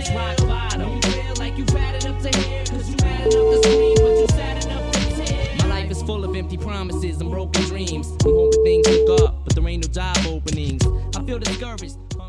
that's rock bottom. You feel like you've had it up to here, cause you had enough to scream, but you sad enough to tear. My life is full of empty promises and broken dreams. I'm hoping things look up, but there ain't no job openings. I feel discouraged.